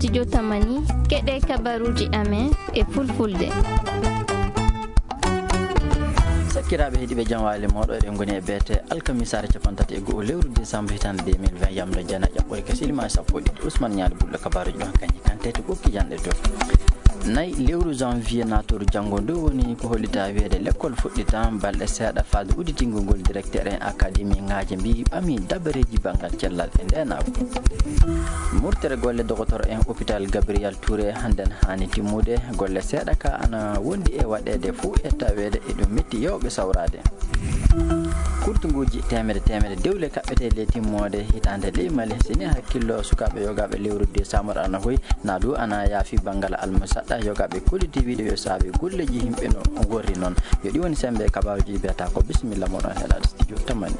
studio Tamani keɗe kabaruji amen e fulfulde. Sakiraɓe heeɗiɓe janwali moɗo eɗen goni e beete alkamisare capantati e goho lewru décembre hitande 2020 yamre jana ƴaɓɓore ka silima sappo ɗiɗi Ousmane Ñaali Bulɗo kabaruji ɗon kañƴi kantete ɓokki janɗe to nayi lewru janvier natoru janggo ndu woni ko hollita wiyede l'école fuɗɗita balɗe seeɗa falde uditingol ngol directeur en académie ŋaaje mbi ɓami dabareji banggal cellal e ndenago murtere golle dogotor en hôpital Gabriel Touré hannden hani timmude golle seeɗa ka ana wondi e waɗede fuu e tawede eɗum metti yewɓe sawrade kurtunguji temedde dewle kaɓɓete le timmode hitande leymale sini hakkillo sukaɓe yogaɓe lewru décembre ana hoy na du ana yaafi banggal almusaɗɗa yogaɓe collectivité yo saabi golleji yimɓe no gorri noon yo ɗi woni sembe kabaruji biyata ko bisimilla moɗon heɗade studio Tamani.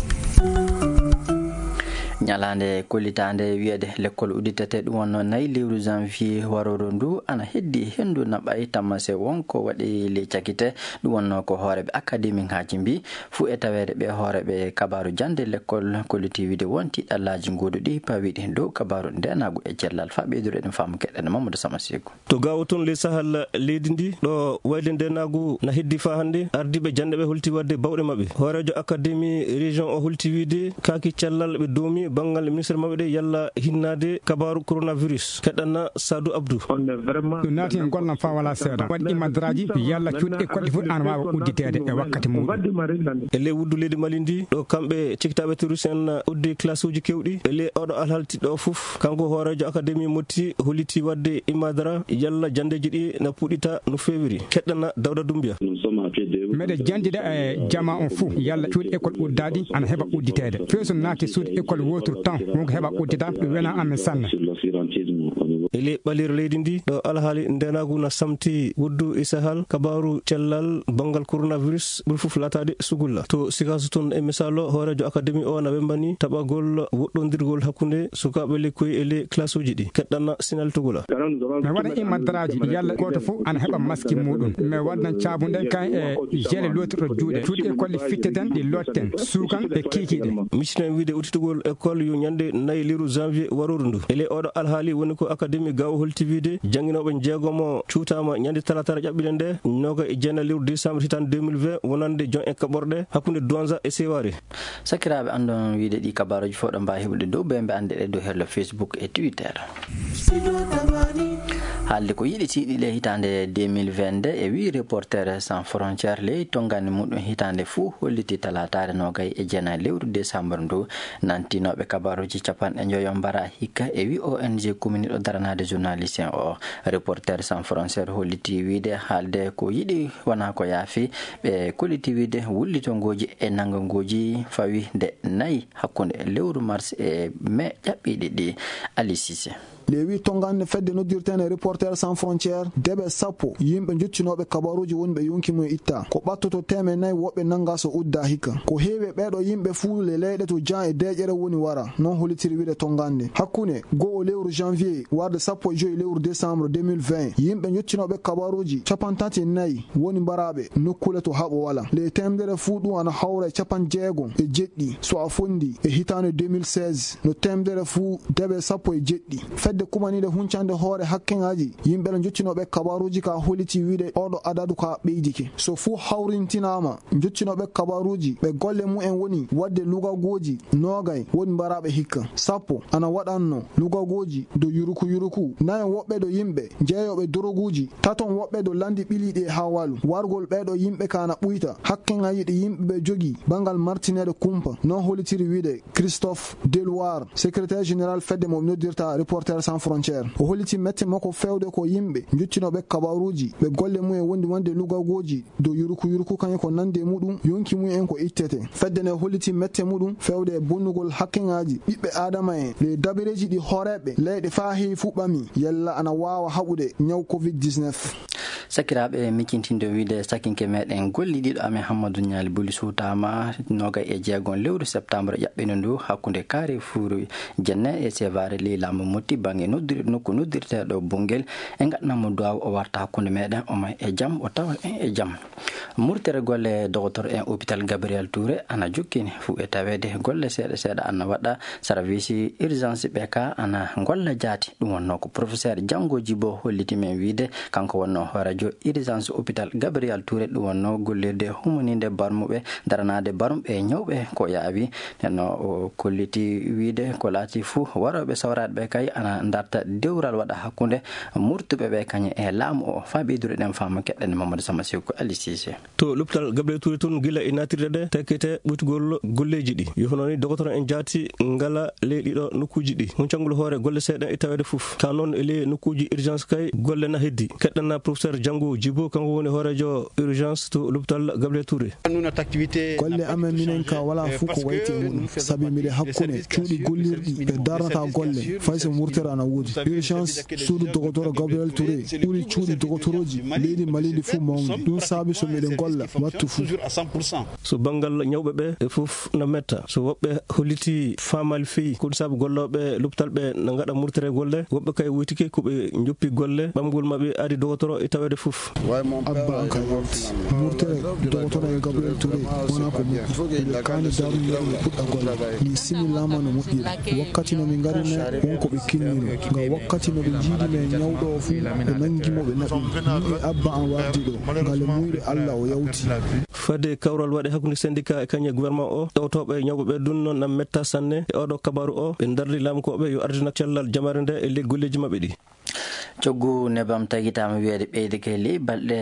ñalande kollitande wiyede l'école udditete ɗum wonno nayi lewru janvier waroro ndu ana heddi hendu naɓay tammase wonko waɗi le cakite ɗum wonno ko hooreɓe académie ŋaji mbi fuu e tawede ɓe hooreɓe kabaru jande l'école collectivité wonti ɗallaji goduɗi pawiɗi dow kabaru ndenago e cellal fa ɓeyduru eɗen faamu keɗɗene Mamadou Sama Sekou to gawa toon le sahal leydi ndi ɗo wayde ndenago na heddi fa hannde ardiɓe jande ɓe holti wadde bawɗe mabɓe hoorejo académie région o holti wiide kaaki cellal ɓe doomi bangal ministre mabɓe ɗe yalla hinnade kabaru coronavirus keɗɗanna Sadou Abdou ɗum naati en gollam fa wala seeɗa waɗi imadraji yalla cuuɗi école ɗi fof an wawa udditede e wakkati muɗum e ley wuddu leydi Mali ndi ɗo kamɓe cikkitaɓe touriste en uddi classe uji kewɗi e ley oɗo alhalti ɗo foof kanko hoorejo académie motti holliti wadde imadra yalla jandeji ɗi na puɗɗita no fewiri keɗɗanna Dawda Doumbia meɗe jandida e jama on fou yalla cuuɗi école uddaɗi ana heeɓa udditede feeso naati suuɗi école wotru temps wonko heeɓa uddita ɗum wena amen sanne ele ɓalire leydi ndi ɗo alhaali ndenagu na samti wuddu e sahal kabaru cellal bangal coronavirus ɓuri fof latade sugulla to sikaso toon e misal o hoorejo académie o na wembani taɓagol woɗɗodirgol hakkude sukaɓe lekkoyi e ley classe uji ɗi keɗɗanna Sinal Tugula mi waɗa imadraji yalla goto fof ana heeɓa masque muɗum mi waɗnan cabude kan e gele lotirɗo juuɗe cuuɗi école ɗi fitteten ɗi lotten suukan e kikiɗe micciten wiide uttitugol école yo ñande nayi lewru janvier waroru ndu ele oɗo alhaali woni ko académie gawo holti wiide jangguinoɓe jeegomo cuutama ñande talatara ƴaɓɓile nde noga e jeenayi lewru décembre hitande 2020 wonande jon en kaɓorɗe hakkude Douanza e Sewari sakiraɓe andon wiide ɗi kabaruji fof ɗo mbawi heɓude dow ɓemɓe ande ɗe dow herlo Facebook e Twitter haalde ko yiɗi tiiɗi le hitande 2020 nde e wi reporter sans frontiére ley tongani muɗum hitande fuu holliti talatare nogay e jeenayi lewru décembre ndu nantinoɓe kabaruji capanɗe joyo mbara hikka e wi ONG commune ɗo daranade journaliste o reporter sans frontiére holliti wiide haalde ko yiɗi wona ko yaafi ɓe kolliti wiide wullitongoji e nangangoji fawi nde nayi hakkude lewru mars e mai ƴaɓɓiɗi ɗi Ali Cissé lewi tongande fedde noddirtene reporter sans frontiére deɓe sappo yimɓe joccinoɓe kabaruji woni ɓe yonki mum itta ko ɓattoto teme nayyi woɓɓe nanga so udda hikka ko heewi ɓeɗo yimɓe fuu le leyɗe to jan e deƴere woni wara non holitiri wiide tongande hakkude go'o lewru janvier warde sappo e joyi lewru décembre 2020 yimɓe joccinoɓe kabaruji capantati nayyi woni mbaraɓe nokkule to haɓo wala le temdere fuu ɗum ana hawra e capan jeegom e jeɗɗi so a fondi e hitande 2016 no temdere fuu deɓe sappo e jeɗɗi fedde kumanide huncande hoore hakkeŋaji yimɓe ɗo joccinoɓe kabaruji ka holiti wiide oɗo adadu ka ɓeydike so fuu hawrintinama joccinoɓe kabaruji ɓe golle mumen woni wadde lugagoji nogay woni mbaraɓe hikka sappo ana waɗanno lugagoji do yuruku nayi woɓɓe do yimɓe jeeyoɓe doroguji taton woɓɓe do landi ɓiliɗi e ha walu wargol ɓeɗo yimɓe kana ɓuyta hakkeŋaji ɗi yimɓe ɓe jogi bangal martinede kumpa non holitiri wiide Christophe Deloire secrétaire général fedde mo noddirta reporter sans frontiére o holliti mette makko fewde ko yimɓe joccinoɓe kabaruji ɓe golle mumen wondi wande lugagoji do yuruku kañum ko nande muɗum yonki mumen ko ittete fedde ne holliti mette muɗum fewde e bonnugol hakkeŋaji ɓiɓɓe adama en le dabireji ɗi hooreɓe leyɗe fa heewi fu ɓami yalla ana wawa haɓude ñaw covid-19 sakiraɓe mikintinde wiide sakinke meɗen golliɗiɗo amen Hammadou Niali Buli sutama noga e jeegon lewru septembre yaɓɓino ndu hakkude kaari furu jenne e sevare lilamu motti bange nokku noddirteɗo bungel e gaɗnamo duwaw o warta hakkude meɗen o may e jaam o tawa e jaam. Murtere golle docteur en hôpital Gabriel Touré ana jokkini fu e tawede golle seeɗa ana waɗa service urgence ɓe ka ana golla jaati ɗum wonno ko professeur Jango Djibo holliti men wiide kanko wonno radio urgence hôpital Gabriel Touré ɗum wonno gollirde humaninde barmuɓe daranade barmuɓe ñawɓe ko yaawi nenno o kolliti wiide ko laati fuu waroɓe sawraɗe ɓe kay ana darta dewral waɗa hakkude murtuɓe ɓe kañe e laamu o fa ɓeydude ɗen fama keɗɗene Mamadou Sama Siko Ali Cissé to l'hôpital Gabriel Touré toon gila e natirde ɗe tekkete ɓuytugol golleji ɗi yofononi docteur en jaati ngala leyɗiɗo nokkuji ɗi huncangol hoore golle seeɗen e tawede fof ka noon e ley nokkuji urgence kay golle na heddi keɗɗanna professeur Jango Djibo kanko woni hoorejo urgence to l'hôpital Gabriel Touré. golle amen minen ka wala fuu ko wayti muɗum sabi miɗe hakkude cuuɗi gollirɗi ɓe darnata golle fay so murtere ana woodi urgence suudu docteur Gabriel Touré ɓuri cuuɗi docteuroji leydi malidi fuu mawni ɗum saabi so miɗen golla wattu fuu so banggal ñawɓe ɓe e fof no metta so woɓɓe holliti famal feyi ko ɗum saabu golloɓe l'hôpital ɓe no gaɗa murtere golle woɓɓe kay wuytike koɓe joppi golle ɓamgol mabɓe adi docteur e tawede fof abba an kay warti murtere docteur en Gabriel Touré wona ko moƴƴi ɓe kani darude ɓe puɗɗa golle ni simillama no moƴƴiri wakkati no min garine wonko ɓe kinnino ngam wakkati no ɓe jiidime ñawɗo o fuu ɓe nangimo ɓe naɓi ni e abba an wardi ɗo ngale muyɗe Allah o yawti fade kawral waɗe hakkude syndicat e kañe gouvernement o ɗowtoɓe ñawɓe ɓe ɗum noon nam metta sanne e oɗo kabaru o ɓe dardi lamkoɓe yo ardina cellal jamare nde e ley golleji mabɓe ɗi coggu nebam tagitama wiyeede ɓeydeke ley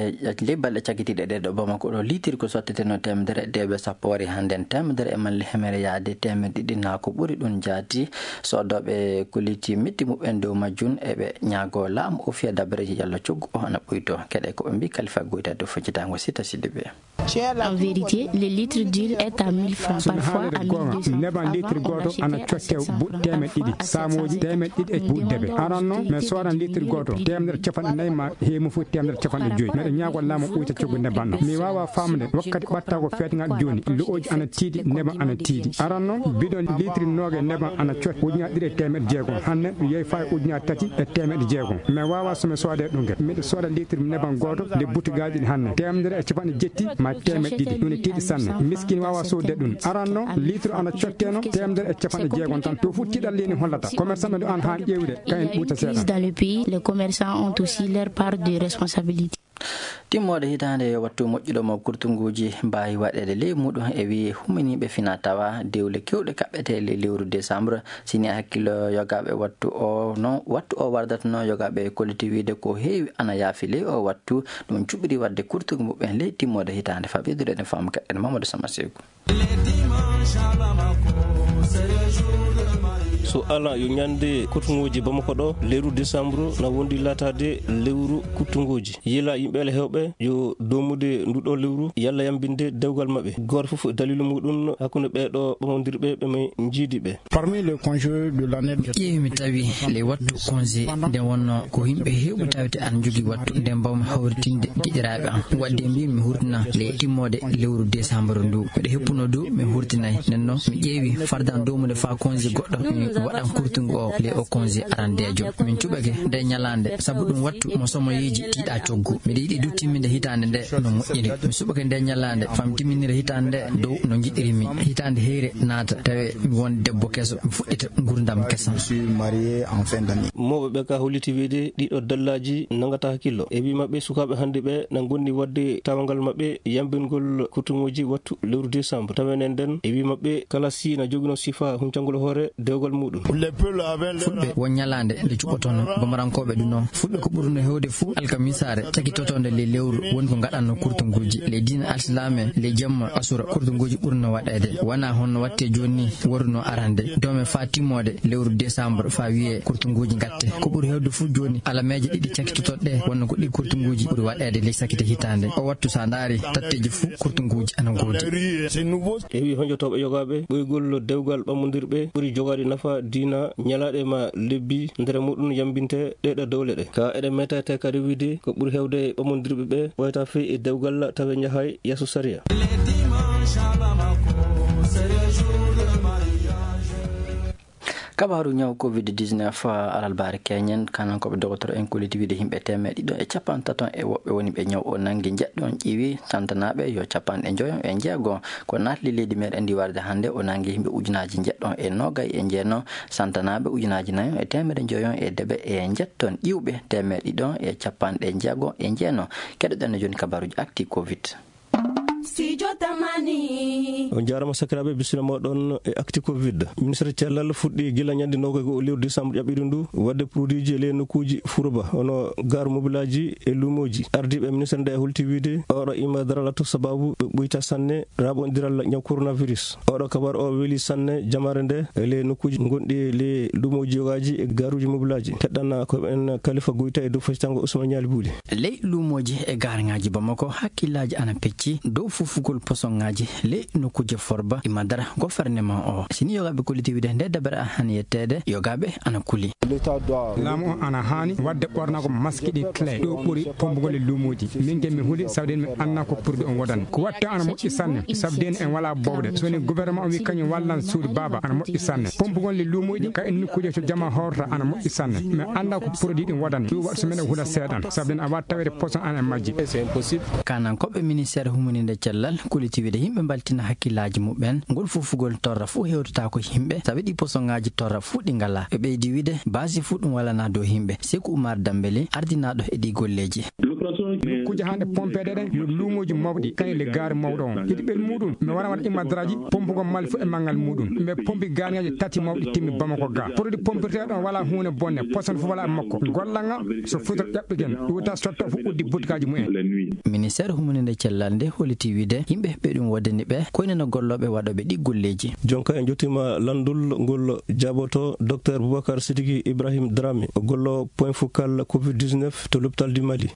balɗe cakitiɗe ɗe ɗo Bamako ɗo litir ko sotteteno temedere deɓe sappo wari hannden temedere e malle hemere yaade temedde ɗiɗi na ko ɓuri ɗum jaati sodoɓe kolliti metti muɓen dow majjum eɓe ñaago laamu o fiya dabareji yalla coggu o ana ɓoyto keɗe koɓe mbi Khalifa Goïta do foccitango Sita Sidibé. En vérité, le litre d'huile est à 1000 francs, parfois à 1200. Neban litre goto ana cotte temed ɗiɗi samoji temed ɗiɗi e buɗdeɓe aran noon mais soran litre goto temedere capanɗe nayyi ma heemu fu temedere capanɗe joyyi meɗe ñaagol laamo ɓuyta coggu neban ɗo mi wawa famde wakkati ɓatta ko feetegal joni lo'oji ana tiiɗi neban ana tiiɗi aran noon bidon litre noga neban ana cotte ujunaje ɗiɗi e temedde jeegom hanne ɗum yeehi fa ujunaje tati e temedde jeegom mais wawa somi soode ɗum guel miɗo sooda litre neban goto nde butigaji ɗi hanne temedere e capanɗe jetti ma temed ɗiɗi ɗum ne tiiɗi sanne miskine wawa sodde ɗum aranno litre ana cotteno temedere e capanɗe jeegom tan to fu tiɗal leni hollata commerçant ɓe ɗo an ha ƴewde kayen ɓuuta seeɗa. Dans le pays, les commerçants ont aussi leur part de responsabilité. timmode hitande wattu moƴƴuɗo mo kurtunguji mbawi waɗede ley muɗum e wi humaniɓe fina tawa dewle kewɗe kaɓɓete le lewru décembre sini hakkilo yogaɓe wattu o non wattu o wardatano yogaɓe kolliti wiide ko heewi ana yaafi ley o wattu ɗum cuɓiri wadde kurtungu muɓen ley timmode hitande fa ɓeydude ɗen fama keɗɗen Mamadou Sama Seko. so ala yo ñande kurtunguji Bamako ɗo lewru décembre na wondi latade lewru kurtunguji yila yimɓele hewɓe yo domude nduɗo lewru yalla yambinde dewgal mabɓe goto foof dalilu muɗum hakkude ɓeɗo ɓamodirɓe ɓe jiidiɓe. Parmi les congés de l'année ƴeewimi tawi le wattu congé nden wonno ko yimɓe hewɓe tawde an jogui wattu nden mbawmi hawritinde giƴiraɓe an wadde mbimi mi hurtina le timmode lewru décembre ndu mbiɗa heppuno dow mi hurtinayi nden noon mi ƴeewi fardan domude fa congé goɗɗo mi waɗan kurtungu o le o congé arandejo min cuɓake nde ñalande saabu ɗum wattu mo somoyeji tiiɗa coggu mbiɗa yiiɗi du timminde hitande nde no moƴƴiri mi suɓake nde ñalande fam timminira hitande nde dow no jiɗirimi hitande heyre naata tawi mi won debbo keso mi fuɗɗita gurdam kesa. mawɓe ɓe ka holliti wiide ɗiɗo dallaji nagata hakkillo e wi mabɓe sukaɓe hande ɓe na gonni wadde tawangal mabɓe yambingol kurtunguji wattu lewru décembre tawenen nden e wi mabɓe kala si na jogino sifa huncangol hoore dewgal muɗum fulɓe won ñalande nde cuɓotono gomarankoɓe ɗum noon fulɓe ko ɓurno hewde fuu alkamisare cakitotonde le lewru wonko gadanno kurtunguji le dina alislame le jamma asura kurtunguji burno wadede wana honno watte joni worno arande dome fatimode lewru décembre fa wiye kurtunguji gatte ko buri hewde fu joni ala meje didi cakitotode wonno ko di kurtunguji buri wadede le sakite hitande o wattu sa ndari tatteji fu kurtunguji ana godi ewi honjotobe yogabe boygol dewgal bamondirbe buri jogade nafa dina nyalade ma lebbi ndere mudun yambinte deda dowlede ka ede metate kadi widi ko buri hewde bamondirbe be wayta fi e dewgal tawe nyahay yaso saria kabaru nyaw covid-19 alal bare kenyen kanan ko be docteur en kolitiwide himbe teme dido e capan taton e wobbe woni be nyaw o nangi jeddon ciwi tantanabe yo capan e joyo e jeego ko natli ledi meden di warde hande o nangi himbe ujunaaji jeddon e nogay e jeeno santanabe ujunaaji nayo e temede joyo e debe e jetton iwbe teme dido e capan de jeego e jeeno kedden joni kabaruji akti covid Studio Tamani on jarama sakirabe bisina modon e acti covid ministre cellal fuddi gila nyande nogo ko lew décembre yabidu ndu wadde produit ji le nokuji furuba ono gar mobilaji e lumoji ardibe ministre de hultiwide odo ima daralato sababu buyta sanne rabondiral nyaw coronavirus odo kabar o weli sanne jamare nde le nokuji gondi le lumoji yogaji e garuji mobilaji teddana ko en khalifa goyta e do fastango Ousmane Nyali Buli le lumoji e garngaaji bamako hakkilaji ana pecci do fufugol posongaji le nokuje forba imadara gouvernement o sini yogabe kolitiwide nde dabara han yettede yogabe ana kuli lamu ana hani wadde borna ko maskidi clé do buri pombugol lumoji min gemmi huli sawden mi anna ko purde on wadan ko watta ana moƴƴi sanne sabden en wala bowde soni gouvernement o wi kanyu wallan suudi baba ana moƴƴi sanne pombugol le lumoji ka en nokuje to jama horta ana moƴƴi sanne mi anda ko produit din wadan du wat so men hula sedan sabden a watta tawede poson ana majji c'est impossible kanan ko be ministère humuninde cellal kolitiwide himbe baltina hakkilaji mubben ngol fufugol torra fu hewtata ko himbe sabidi posongaji torra fu di ngala e beedi wide basi fu dum wala na do himbe Sekou Oumar Dambele ardinado e di golleji kuje hande pompede den yo lumoji mawdi kay le gar mawdon idi bel mudun me wara wat imadraji pompugo mal fu e mangal mudun me pompi garngaji tati mawdi timmi bamako ga produit pompete don wala huune bonne poson fu wala makko gollanga so futo jabbigen duta sotto fu uddi budkaji mu en ministère humuninde cellal nde holitiwide himbe be dum wadani be ko ina gollobe wadobe di golleji jonka en jotima landul ngol jaboto docteur Boubacar Sidiki Ibrahim Drame gollo point focal covid-19 to l'hôpital du Mali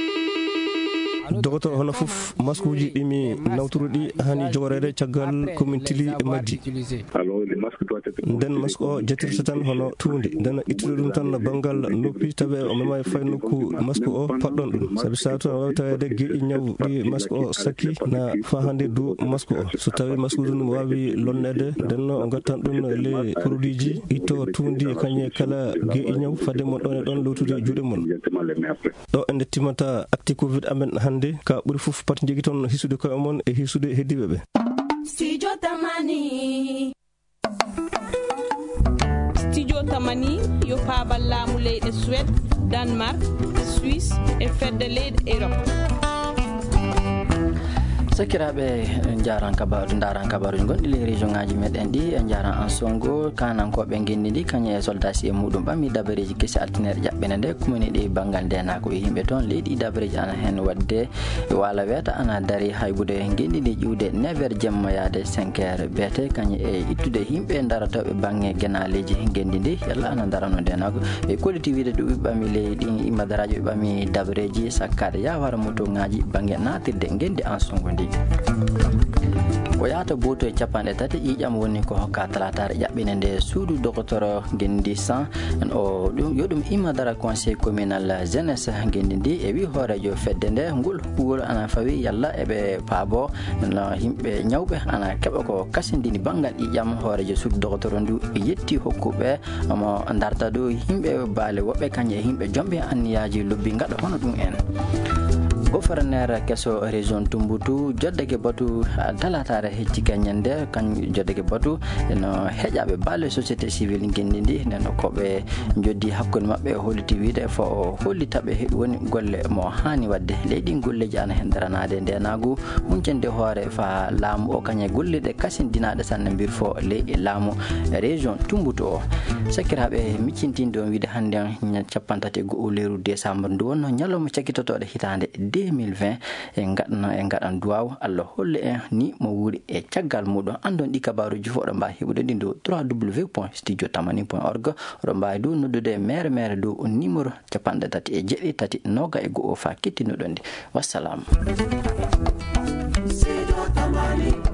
docteur hono fof maskuji dimi nawturudi hani jogorede caggal commune tili e maddi den masko jetirta tan hono tuundi den ittude dum tan bangal noppi tabe o mema fayno ku masko o paddon dum sabi sato wawtade geedi nyaw di masko o sakki na fa hande du masko o so tawi masko dum wawi lonnede den no ngattan dum le produit ji ito tuundi kanye kala geedi nyaw fade mo don lowtude juude mon do ende timata acti covid amen hande ka buri fuf pat jegi ton hisude ko mon e hisude heddibe be Studio Tamani Studio Tamani yo pabal laamu leyde Suède Denmark Suisse e fedde leyde Europe sakirabe jaran kabaru ndaran kabaru gondi le région ngaji meden di jaran en songo kanan ko be gendidi kanye soldats e mudum bami dabareji kesi altiner jabbene de commune de bangal dena ko yimbe ton leydi dabareji ana hen wadde wala weta ana dari haybude gendidi juude 9h jemma yaade 5h bete kanye e ittude himbe darata be bange genaleji gendidi yalla ana darano dena ko e collectivité do bami leydi imadaraji bami dabareji sakkade ya wara moto ngaji bange natirde gendi en songo ndi o yaata boto e capande tati ƴiƴam woni ko hokka talatare ƴaɓɓine nde suudu docteur gendi san o ɗum yo ɗum imadara conseil communal jeunesse gendi ndi e wi hoorejo fedde nde ngol huwol ana fawi yalla eɓe paabo no yimɓe ñawɓe ana keɓa ko kasindini banggal ƴiƴam hoorejo suudu docteur ndu yetti hokkuɓe omo darta dow yimɓe baale woɓɓe kañƴe e yimɓe jomɓe anniyaji lobbi gaɗa hono ɗum en gouverneur keso région Tumboutou joddeke batu talatare hecci kenyande kan joddeke batu no hejabe balle société civile gendindi neno ko be joddi hakkunde mabbe holiti wiide fo hollitabe woni golle mo hani wadde leydi golleji ana hendaranade ndenagu huncende hoore fa laamu o kanye gollede kasindinaade sanne bir fo le laamu région Tumboutou sakirabe miccintin don wiide hande capantati go leru décembre ndu wonno nyaloma cakitotode hitande 2020 en gadan duwaw Allah holle en ni mo wuri e caggal mudon andon di kabaruji fo do mba hebude ndi do www.studiotamani.org do mba do noddude mere do numéro 33 noga e go o fa kittino don di wassalam. Studio Tamani.